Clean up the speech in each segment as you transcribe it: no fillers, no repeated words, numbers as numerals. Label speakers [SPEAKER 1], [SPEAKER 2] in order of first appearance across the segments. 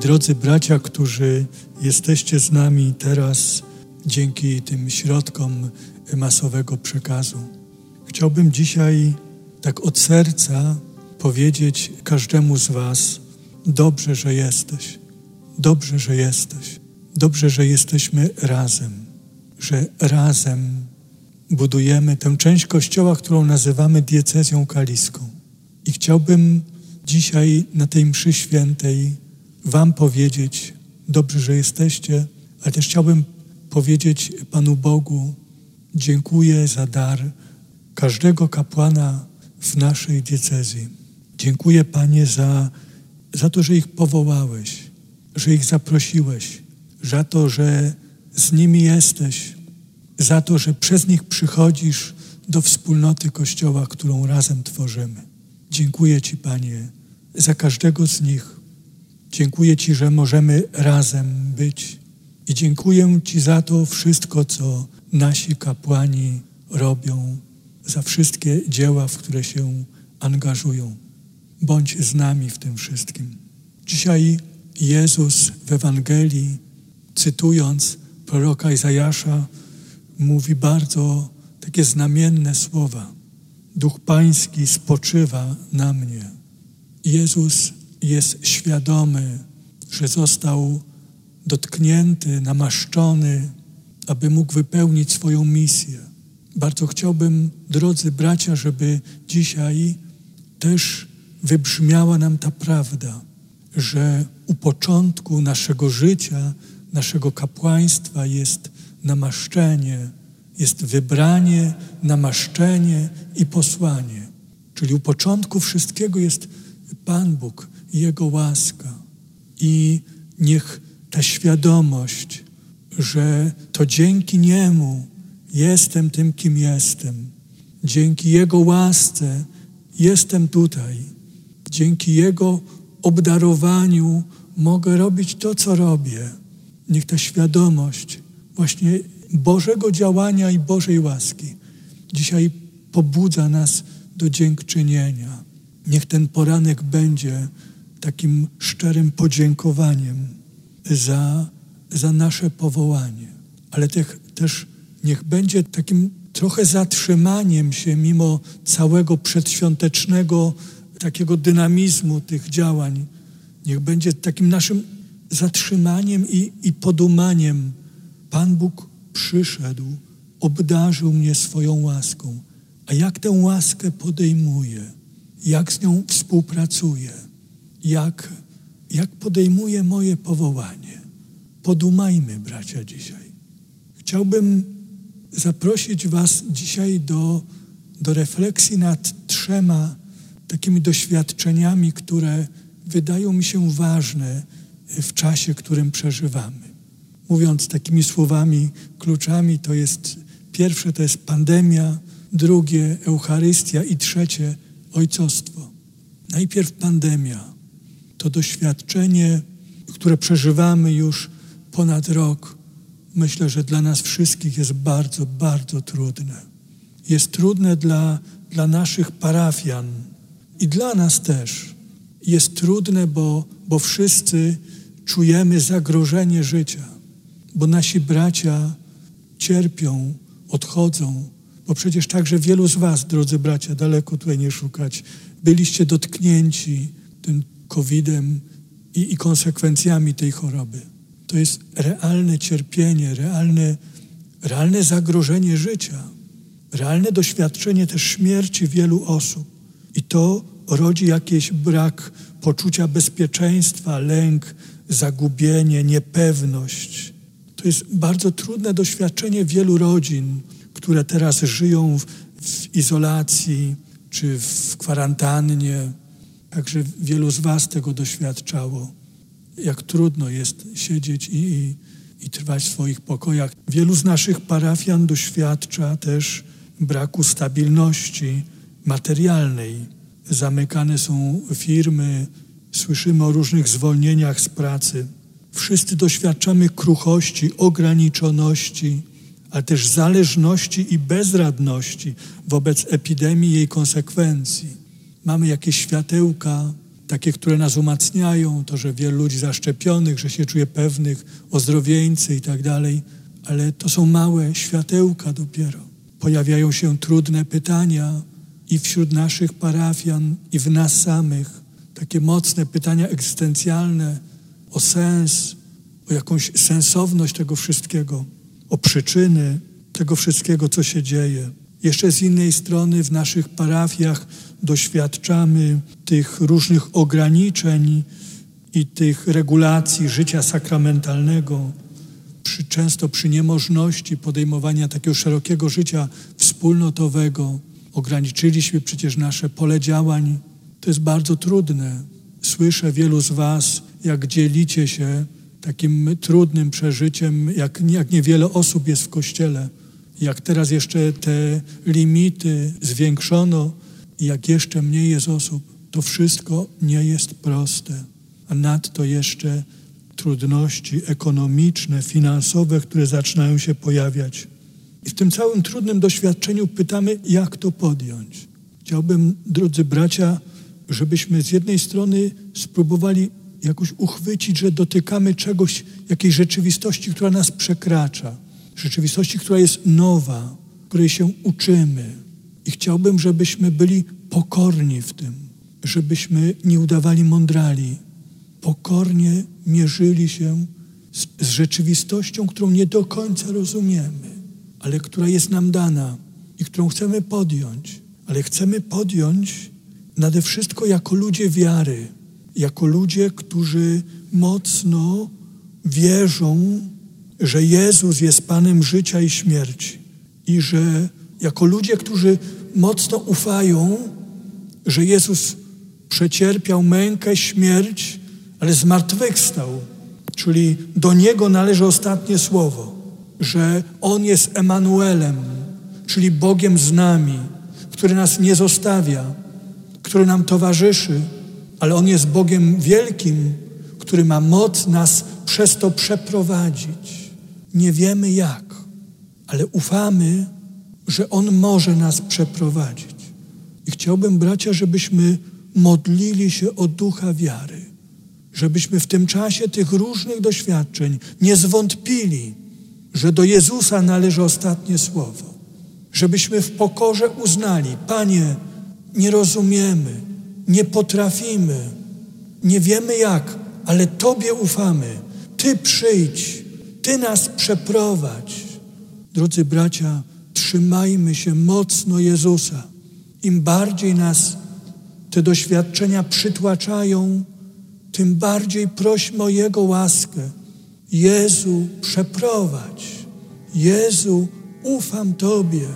[SPEAKER 1] Drodzy bracia, którzy jesteście z nami teraz dzięki tym środkom masowego przekazu. Chciałbym dzisiaj tak od serca powiedzieć każdemu z was: dobrze, że jesteś. Dobrze, że jesteś. Dobrze, że jesteśmy razem. Że razem budujemy tę część Kościoła, którą nazywamy diecezją kaliską. I chciałbym dzisiaj na tej mszy świętej wam powiedzieć: dobrze, że jesteście, ale też chciałbym powiedzieć Panu Bogu: dziękuję za dar każdego kapłana w naszej diecezji. Dziękuję, Panie, za to, że ich powołałeś, że ich zaprosiłeś, za to, że z nimi jesteś, za to, że przez nich przychodzisz do wspólnoty Kościoła, którą razem tworzymy. Dziękuję Ci, Panie, za każdego z nich. Dziękuję Ci, że możemy razem być. I dziękuję Ci za to wszystko, co nasi kapłani robią, za wszystkie dzieła, w które się angażują. Bądź z nami w tym wszystkim. Dzisiaj Jezus w Ewangelii, cytując proroka Izajasza, mówi bardzo takie znamienne słowa. Duch Pański spoczywa na mnie. Jezus jest świadomy, że został dotknięty, namaszczony, aby mógł wypełnić swoją misję. Bardzo chciałbym, drodzy bracia, żeby dzisiaj też wybrzmiała nam ta prawda, że u początku naszego życia, naszego kapłaństwa jest namaszczenie, jest wybranie, namaszczenie i posłanie. Czyli u początku wszystkiego jest Pan Bóg i Jego łaska. I niech ta świadomość, że to dzięki Niemu jestem tym, kim jestem. Dzięki Jego łasce jestem tutaj. Dzięki Jego obdarowaniu mogę robić to, co robię. Niech ta świadomość właśnie Bożego działania i Bożej łaski dzisiaj pobudza nas do dziękczynienia. Niech ten poranek będzie takim szczerym podziękowaniem za nasze powołanie. Ale też niech będzie takim trochę zatrzymaniem się mimo całego przedświątecznego takiego dynamizmu tych działań. Niech będzie takim naszym zatrzymaniem i podumaniem. Pan Bóg przyszedł, obdarzył mnie swoją łaską. A jak tę łaskę podejmuję? Jak z nią współpracuję? Jak podejmuję moje powołanie? Podumajmy, bracia, dzisiaj. Chciałbym zaprosić was dzisiaj do refleksji nad 3 takimi doświadczeniami, które wydają mi się ważne w czasie, którym przeżywamy. Mówiąc takimi słowami, kluczami, to jest pierwsze to jest pandemia, drugie Eucharystia i trzecie ojcostwo. Najpierw pandemia. To doświadczenie, które przeżywamy już ponad rok, myślę, że dla nas wszystkich jest bardzo, bardzo trudne. Jest trudne dla naszych parafian i dla nas też. Jest trudne, bo wszyscy czujemy zagrożenie życia, bo nasi bracia cierpią, odchodzą, bo przecież także wielu z was, drodzy bracia, daleko tutaj nie szukać, byliście dotknięci tym COVID-em i konsekwencjami tej choroby. To jest realne cierpienie, realne zagrożenie życia, realne doświadczenie też śmierci wielu osób. I to rodzi jakiś brak poczucia bezpieczeństwa, lęk, zagubienie, niepewność. To jest bardzo trudne doświadczenie wielu rodzin, które teraz żyją w izolacji czy w kwarantannie. Także wielu z was tego doświadczało. Jak trudno jest siedzieć i trwać w swoich pokojach. Wielu z naszych parafian doświadcza też braku stabilności materialnej. Zamykane są firmy, słyszymy o różnych zwolnieniach z pracy. Wszyscy doświadczamy kruchości, ograniczoności, ale też zależności i bezradności wobec epidemii i jej konsekwencji. Mamy jakieś światełka, takie, które nas umacniają, to, że wielu ludzi zaszczepionych, że się czuje pewnych, ozdrowieńcy i tak dalej, ale to są małe światełka dopiero. Pojawiają się trudne pytania i wśród naszych parafian, i w nas samych. Takie mocne pytania egzystencjalne o sens, o jakąś sensowność tego wszystkiego, o przyczyny tego wszystkiego, co się dzieje. Jeszcze z innej strony w naszych parafiach doświadczamy tych różnych ograniczeń i tych regulacji życia sakramentalnego, często przy niemożności podejmowania takiego szerokiego życia wspólnotowego. Ograniczyliśmy przecież nasze pole działań. To jest bardzo trudne. Słyszę wielu z was, jak dzielicie się takim trudnym przeżyciem, jak niewiele osób jest w Kościele. Jak teraz jeszcze te limity zwiększono i jak jeszcze mniej jest osób, to wszystko nie jest proste. A nadto jeszcze trudności ekonomiczne, finansowe, które zaczynają się pojawiać. I w tym całym trudnym doświadczeniu pytamy, jak to podjąć. Chciałbym, drodzy bracia, żebyśmy z jednej strony spróbowali jakoś uchwycić, że dotykamy czegoś, jakiejś rzeczywistości, która nas przekracza. Rzeczywistości, która jest nowa, której się uczymy. I chciałbym, żebyśmy byli pokorni w tym, żebyśmy nie udawali mądrali. Pokornie mierzyli się z rzeczywistością, którą nie do końca rozumiemy, ale która jest nam dana i którą chcemy podjąć. Ale chcemy podjąć nade wszystko jako ludzie wiary, jako ludzie, którzy mocno wierzą, że Jezus jest Panem życia i śmierci i że jako ludzie, którzy mocno ufają, że Jezus przecierpiał mękę, śmierć, ale zmartwychwstał, czyli do Niego należy ostatnie słowo, że On jest Emanuelem, czyli Bogiem z nami, który nas nie zostawia, który nam towarzyszy, ale On jest Bogiem wielkim, który ma moc nas przez to przeprowadzić. Nie wiemy jak, ale ufamy, że On może nas przeprowadzić. I chciałbym, bracia, żebyśmy modlili się o ducha wiary, żebyśmy w tym czasie tych różnych doświadczeń nie zwątpili, że do Jezusa należy ostatnie słowo. Żebyśmy w pokorze uznali, Panie, nie rozumiemy, nie potrafimy, nie wiemy jak, ale Tobie ufamy. Ty przyjdź, Ty nas przeprowadź. Drodzy bracia, trzymajmy się mocno Jezusa. Im bardziej nas te doświadczenia przytłaczają, tym bardziej prośmy o Jego łaskę. Jezu, przeprowadź. Jezu, ufam Tobie.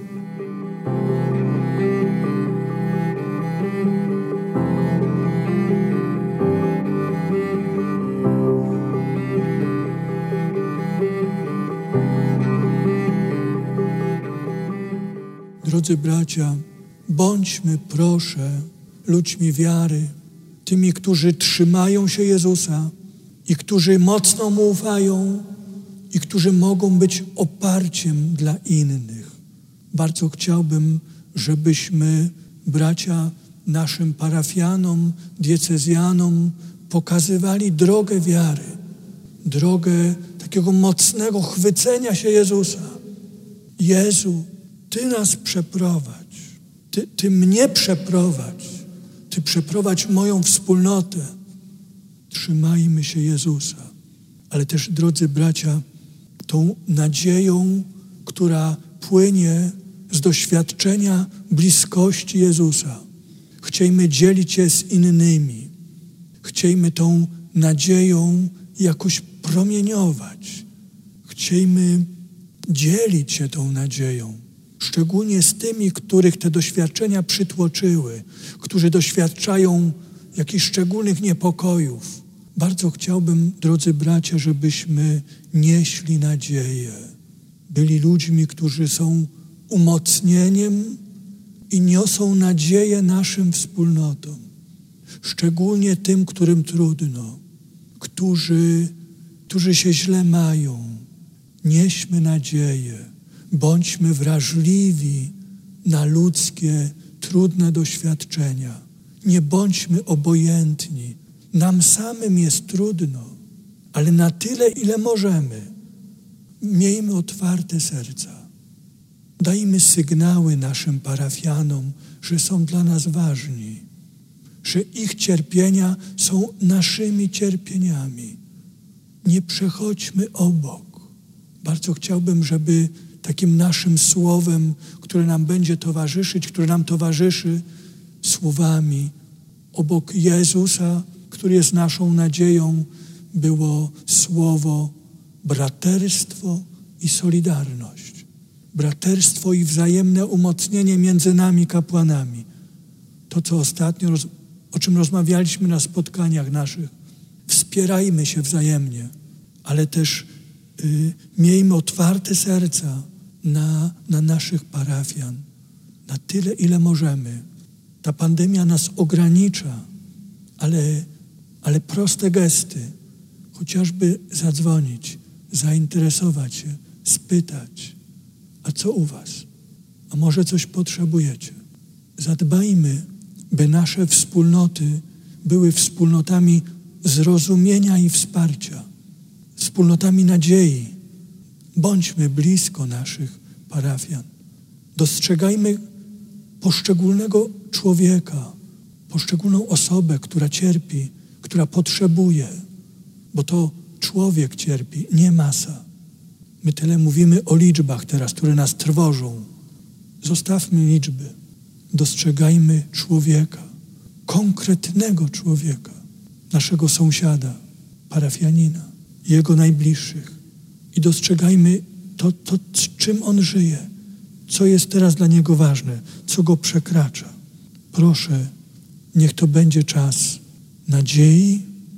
[SPEAKER 1] Drodzy bracia, bądźmy, proszę, ludźmi wiary, tymi, którzy trzymają się Jezusa i którzy mocno Mu ufają i którzy mogą być oparciem dla innych. Bardzo chciałbym, żebyśmy, bracia, naszym parafianom, diecezjanom pokazywali drogę wiary, drogę takiego mocnego chwycenia się Jezusa. Jezu, Ty nas przeprowadź, Ty mnie przeprowadź, Ty przeprowadź moją wspólnotę. Trzymajmy się Jezusa. Ale też, drodzy bracia, tą nadzieją, która płynie z doświadczenia bliskości Jezusa. Chciejmy dzielić się z innymi. Chciejmy tą nadzieją jakoś promieniować. Chciejmy dzielić się tą nadzieją. Szczególnie z tymi, których te doświadczenia przytłoczyły, którzy doświadczają jakichś szczególnych niepokojów. Bardzo chciałbym, drodzy bracia, żebyśmy nieśli nadzieję. Byli ludźmi, którzy są umocnieniem i niosą nadzieję naszym wspólnotom. Szczególnie tym, którym trudno, którzy się źle mają. Nieśmy nadzieję. Bądźmy wrażliwi na ludzkie, trudne doświadczenia. nie bądźmy obojętni. Nam samym jest trudno, ale na tyle, ile możemy, miejmy otwarte serca. Dajmy sygnały naszym parafianom, że są dla nas ważni, że ich cierpienia są naszymi cierpieniami. Nie przechodźmy obok. Bardzo chciałbym, żeby takim naszym słowem, które nam będzie towarzyszyć, które nam towarzyszy słowami obok Jezusa, który jest naszą nadzieją, było słowo braterstwo i solidarność. Braterstwo i wzajemne umocnienie między nami, kapłanami. To, co ostatnio, o czym rozmawialiśmy na spotkaniach naszych. Wspierajmy się wzajemnie, ale też miejmy otwarte serca na naszych parafian. Na tyle, ile możemy. Ta pandemia nas ogranicza, ale proste gesty, chociażby zadzwonić, zainteresować się, spytać, a co u was? A może coś potrzebujecie? Zadbajmy, by nasze wspólnoty były wspólnotami zrozumienia i wsparcia, wspólnotami nadziei. Bądźmy blisko naszych parafian. Dostrzegajmy poszczególnego człowieka, poszczególną osobę, która cierpi, która potrzebuje, bo to człowiek cierpi, nie masa. My tyle mówimy o liczbach teraz, które nas trwożą. Zostawmy liczby. Dostrzegajmy człowieka, konkretnego człowieka, naszego sąsiada, parafianina, jego najbliższych. I dostrzegajmy to, czym on żyje, co jest teraz dla niego ważne, co go przekracza. Proszę, niech to będzie czas nadziei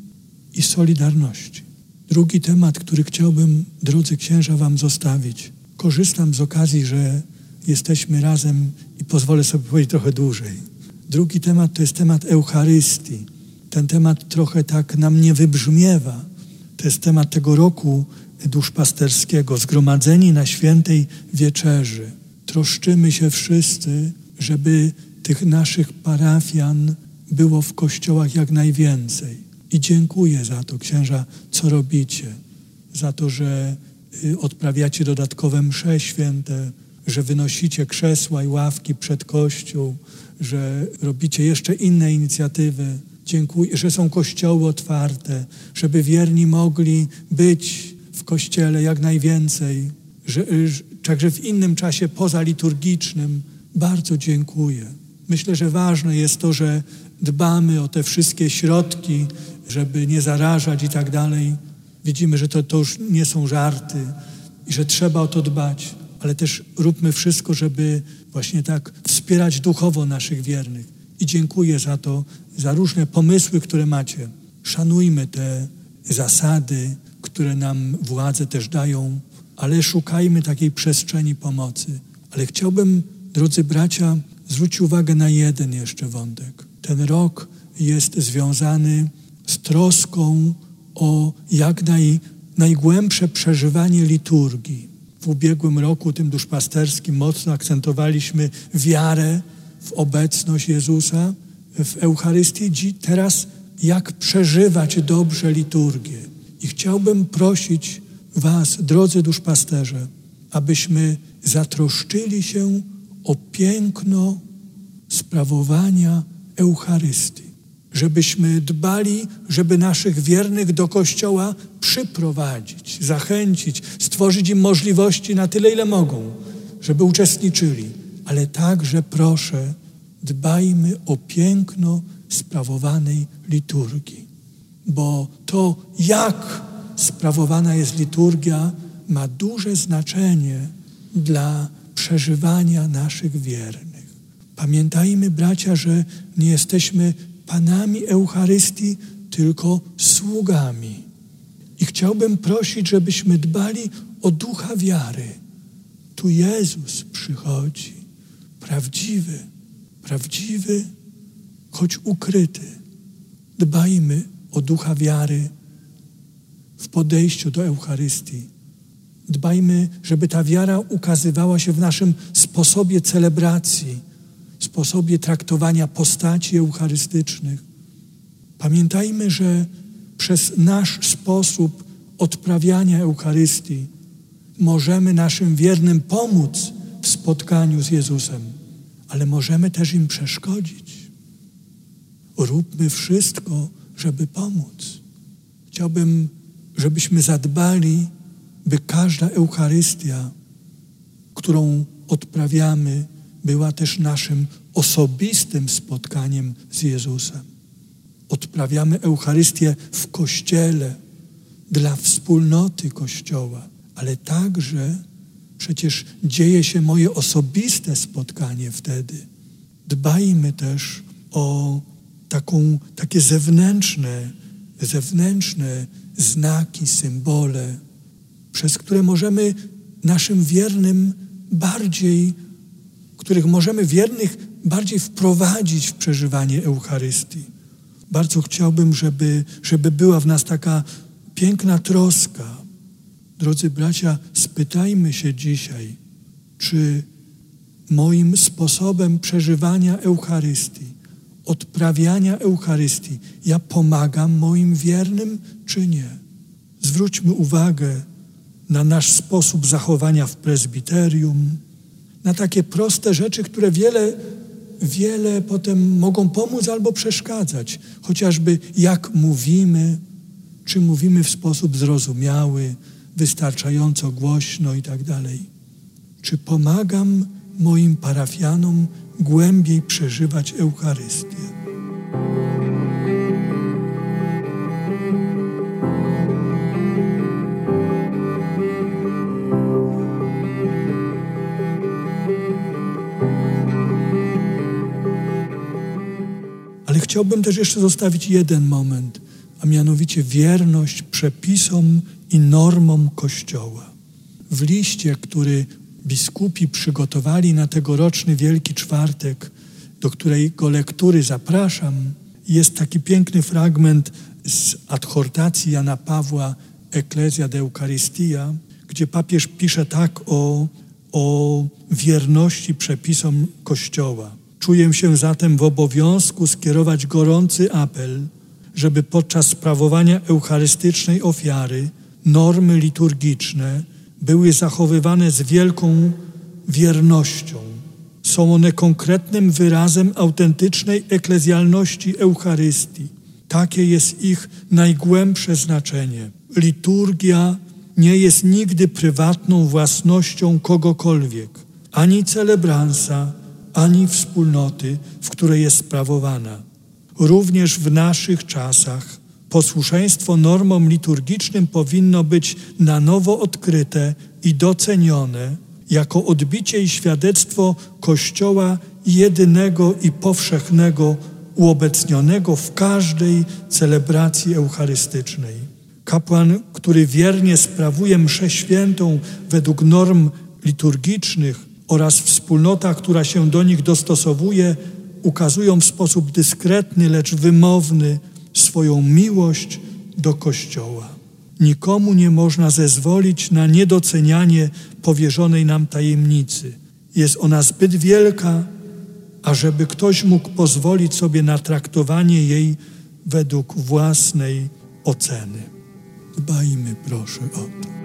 [SPEAKER 1] i solidarności. Drugi temat, który chciałbym, drodzy księża, wam zostawić. Korzystam z okazji, że jesteśmy razem i pozwolę sobie powiedzieć trochę dłużej. Drugi temat to jest temat Eucharystii. Ten temat trochę tak nam nie wybrzmiewa. To jest temat tego roku duszpasterskiego, zgromadzeni na świętej wieczerzy. Troszczymy się wszyscy, żeby tych naszych parafian było w kościołach jak najwięcej. I dziękuję za to, księża, co robicie. Za to, że odprawiacie dodatkowe msze święte, że wynosicie krzesła i ławki przed kościół, że robicie jeszcze inne inicjatywy. Dziękuję, że są kościoły otwarte, żeby wierni mogli być w kościele jak najwięcej, także w innym czasie pozaliturgicznym. Bardzo dziękuję. Myślę, że ważne jest to, że dbamy o te wszystkie środki, żeby nie zarażać i tak dalej. Widzimy, że to już nie są żarty i że trzeba o to dbać, ale też róbmy wszystko, żeby właśnie tak wspierać duchowo naszych wiernych. I dziękuję za to, za różne pomysły, które macie. Szanujmy te zasady, które nam władze też dają, ale szukajmy takiej przestrzeni pomocy. Ale chciałbym, drodzy bracia, zwrócić uwagę na jeden jeszcze wątek. Ten rok jest związany z troską o jak najgłębsze przeżywanie liturgii. W ubiegłym roku, tym duszpasterskim, mocno akcentowaliśmy wiarę w obecność Jezusa w Eucharystii. Teraz jak przeżywać dobrze liturgię. I chciałbym prosić was, drodzy duszpasterze, abyśmy zatroszczyli się o piękno sprawowania Eucharystii. Żebyśmy dbali, żeby naszych wiernych do Kościoła przyprowadzić, zachęcić, stworzyć im możliwości na tyle, ile mogą, żeby uczestniczyli. Ale także proszę, dbajmy o piękno sprawowanej liturgii. Bo to, jak sprawowana jest liturgia, ma duże znaczenie dla przeżywania naszych wiernych. Pamiętajmy, bracia, że nie jesteśmy panami Eucharystii, tylko sługami. I chciałbym prosić, żebyśmy dbali o ducha wiary. Tu Jezus przychodzi, prawdziwy, choć ukryty. Dbajmy o ducha wiary w podejściu do Eucharystii. Dbajmy, żeby ta wiara ukazywała się w naszym sposobie celebracji, sposobie traktowania postaci eucharystycznych. Pamiętajmy, że przez nasz sposób odprawiania Eucharystii możemy naszym wiernym pomóc w spotkaniu z Jezusem, ale możemy też im przeszkodzić. Róbmy wszystko, żeby pomóc. Chciałbym, żebyśmy zadbali, by każda Eucharystia, którą odprawiamy, była też naszym osobistym spotkaniem z Jezusem. Odprawiamy Eucharystię w Kościele, dla wspólnoty Kościoła, ale także przecież dzieje się moje osobiste spotkanie wtedy. Dbajmy też o takie zewnętrzne znaki, symbole, przez które możemy naszym wiernym których możemy wiernych bardziej wprowadzić w przeżywanie Eucharystii. Bardzo chciałbym, żeby była w nas taka piękna troska. Drodzy bracia, spytajmy się dzisiaj, czy moim sposobem przeżywania Eucharystii, odprawiania Eucharystii, ja pomagam moim wiernym, czy nie? Zwróćmy uwagę na nasz sposób zachowania w prezbiterium, na takie proste rzeczy, które wiele potem mogą pomóc albo przeszkadzać. Chociażby jak mówimy, czy mówimy w sposób zrozumiały, wystarczająco głośno i tak dalej. Czy pomagam moim parafianom głębiej przeżywać Eucharystię? Ale chciałbym też jeszcze zostawić jeden moment, a mianowicie wierność przepisom i normom Kościoła. W liście, który biskupi przygotowali na tegoroczny Wielki Czwartek, do którego lektury zapraszam, jest taki piękny fragment z adhortacji Jana Pawła Ecclesia de Eucharistia, gdzie papież pisze tak o wierności przepisom Kościoła. Czuję się zatem w obowiązku skierować gorący apel, żeby podczas sprawowania eucharystycznej ofiary normy liturgiczne były zachowywane z wielką wiernością. Są one konkretnym wyrazem autentycznej eklezjalności Eucharystii. Takie jest ich najgłębsze znaczenie. Liturgia nie jest nigdy prywatną własnością kogokolwiek, ani celebransa, ani wspólnoty, w której jest sprawowana. Również w naszych czasach posłuszeństwo normom liturgicznym powinno być na nowo odkryte i docenione jako odbicie i świadectwo Kościoła jedynego i powszechnego, uobecnionego w każdej celebracji eucharystycznej. Kapłan, który wiernie sprawuje mszę świętą według norm liturgicznych oraz wspólnota, która się do nich dostosowuje, ukazują w sposób dyskretny, lecz wymowny swoją miłość do Kościoła. Nikomu nie można zezwolić na niedocenianie powierzonej nam tajemnicy. Jest ona zbyt wielka, ażeby ktoś mógł pozwolić sobie na traktowanie jej według własnej oceny. Dbajmy, proszę, o to.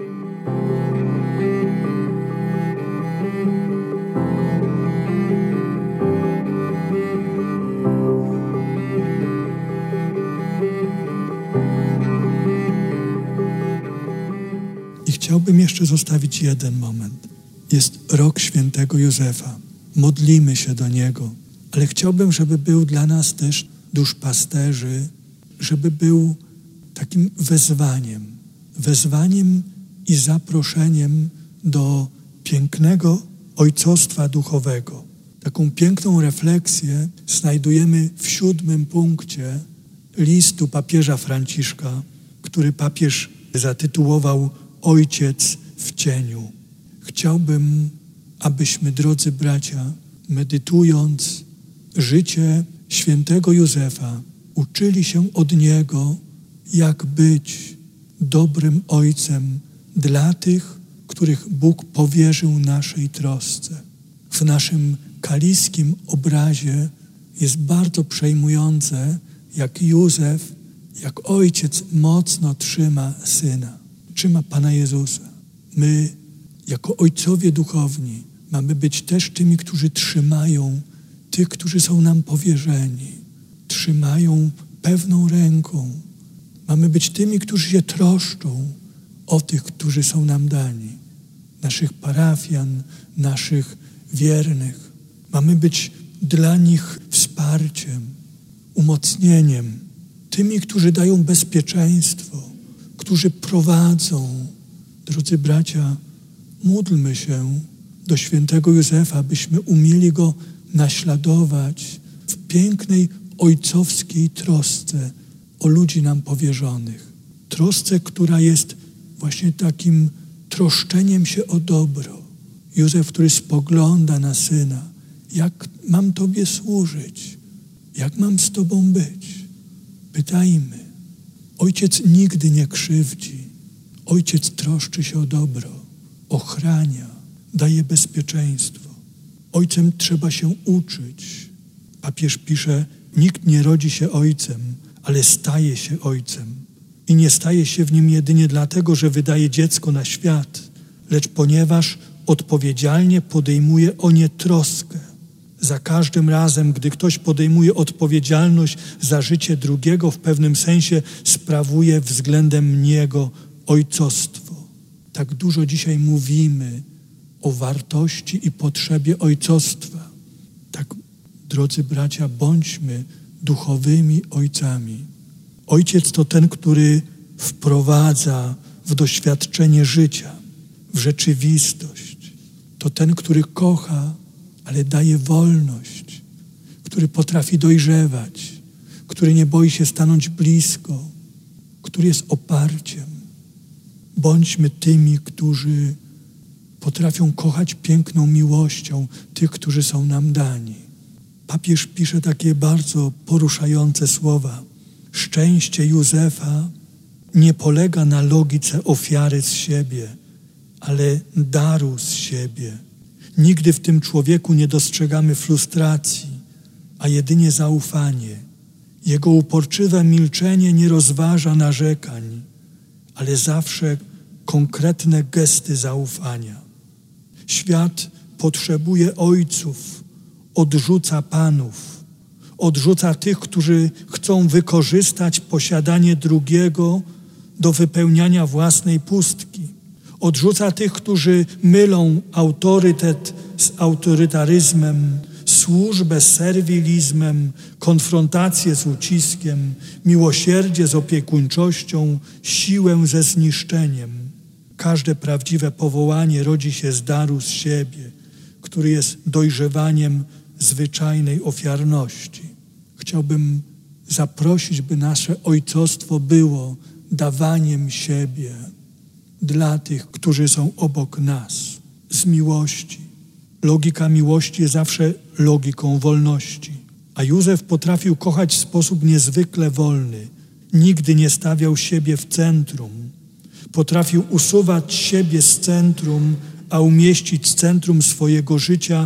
[SPEAKER 1] Chciałbym jeszcze zostawić jeden moment. Jest rok świętego Józefa. Modlimy się do niego, ale chciałbym, żeby był dla nas też duszpasterzy, żeby był takim wezwaniem i zaproszeniem do pięknego ojcostwa duchowego. Taką piękną refleksję znajdujemy w 7. punkcie listu papieża Franciszka, który papież zatytułował Ojciec w cieniu. Chciałbym, abyśmy, drodzy bracia, medytując życie świętego Józefa, uczyli się od niego, jak być dobrym ojcem dla tych, których Bóg powierzył naszej trosce. W naszym kaliskim obrazie jest bardzo przejmujące, jak Józef, jak ojciec mocno trzyma syna, trzyma Pana Jezusa. My, jako ojcowie duchowni, mamy być też tymi, którzy trzymają tych, którzy są nam powierzeni. Trzymają pewną ręką. Mamy być tymi, którzy się troszczą o tych, którzy są nam dani. Naszych parafian, naszych wiernych. Mamy być dla nich wsparciem, umocnieniem. Tymi, którzy dają bezpieczeństwo, którzy prowadzą. Drodzy bracia, módlmy się do świętego Józefa, byśmy umieli go naśladować w pięknej ojcowskiej trosce o ludzi nam powierzonych. Trosce, która jest właśnie takim troszczeniem się o dobro. Józef, który spogląda na syna. Jak mam Tobie służyć? Jak mam z Tobą być? Pytajmy. Ojciec nigdy nie krzywdzi. Ojciec troszczy się o dobro, ochrania, daje bezpieczeństwo. Ojcem trzeba się uczyć. Papież pisze, nikt nie rodzi się ojcem, ale staje się ojcem. I nie staje się w nim jedynie dlatego, że wydaje dziecko na świat, lecz ponieważ odpowiedzialnie podejmuje o nie troskę. Za każdym razem, gdy ktoś podejmuje odpowiedzialność za życie drugiego, w pewnym sensie sprawuje względem niego ojcostwo. Tak dużo dzisiaj mówimy o wartości i potrzebie ojcostwa. Tak, drodzy bracia, bądźmy duchowymi ojcami. Ojciec to ten, który wprowadza w doświadczenie życia, w rzeczywistość. To ten, który kocha, ale daje wolność, który potrafi dojrzewać, który nie boi się stanąć blisko, który jest oparciem. Bądźmy tymi, którzy potrafią kochać piękną miłością tych, którzy są nam dani. Papież pisze takie bardzo poruszające słowa. Szczęście Józefa nie polega na logice ofiary z siebie, ale daru z siebie. Nigdy w tym człowieku nie dostrzegamy frustracji, a jedynie zaufanie. Jego uporczywe milczenie nie rozważa narzekań, ale zawsze konkretne gesty zaufania. Świat potrzebuje ojców, odrzuca panów, odrzuca tych, którzy chcą wykorzystać posiadanie drugiego do wypełniania własnej pustki. Odrzuca tych, którzy mylą autorytet z autorytaryzmem, służbę z serwilizmem, konfrontację z uciskiem, miłosierdzie z opiekuńczością, siłę ze zniszczeniem. Każde prawdziwe powołanie rodzi się z daru z siebie, który jest dojrzewaniem zwyczajnej ofiarności. Chciałbym zaprosić, by nasze ojcostwo było dawaniem siebie dla tych, którzy są obok nas, z miłości. Logika miłości jest zawsze logiką wolności. A Józef potrafił kochać w sposób niezwykle wolny. Nigdy nie stawiał siebie w centrum. Potrafił usuwać siebie z centrum, a umieścić w centrum swojego życia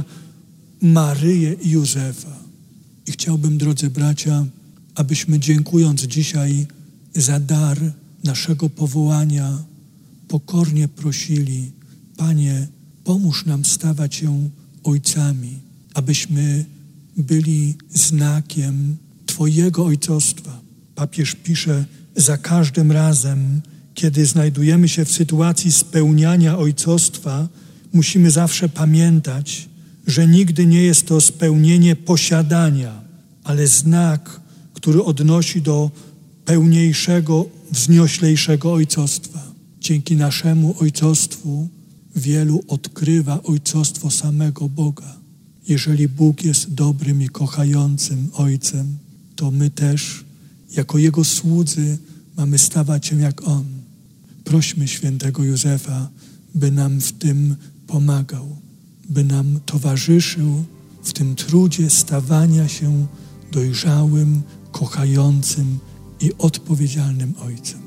[SPEAKER 1] Maryję i Józefa. I chciałbym, drodzy bracia, abyśmy dziękując dzisiaj za dar naszego powołania, pokornie prosili, Panie, pomóż nam stawać się ojcami, abyśmy byli znakiem Twojego ojcostwa. Papież pisze, za każdym razem, kiedy znajdujemy się w sytuacji spełniania ojcostwa, musimy zawsze pamiętać, że nigdy nie jest to spełnienie posiadania, ale znak, który odnosi do pełniejszego, wznioślejszego ojcostwa. Dzięki naszemu ojcostwu wielu odkrywa ojcostwo samego Boga. Jeżeli Bóg jest dobrym i kochającym Ojcem, to my też, jako Jego słudzy, mamy stawać się jak On. Prośmy świętego Józefa, by nam w tym pomagał, by nam towarzyszył w tym trudzie stawania się dojrzałym, kochającym i odpowiedzialnym Ojcem.